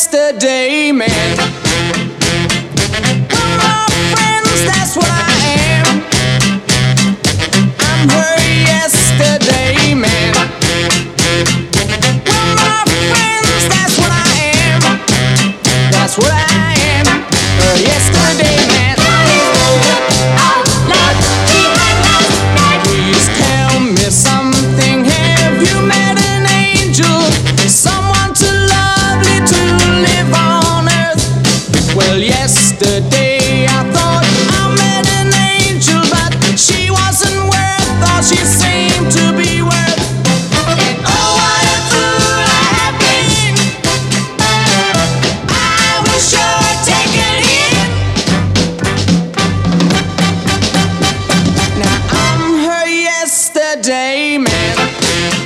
yesterday man. We're my friends, that's what I am. I'm her yesterday man. We're my friends, that's what I am. That's what I am. Her yesterday man. Please tell me something. Have you met an angel? Someone too lovely to live on earth? Well, yesterday I thought I met an angel, but she wasn't worth all she seemed to be worth. And oh, what a fool I have been. I was sure taken in. Now I'm her yesterday man.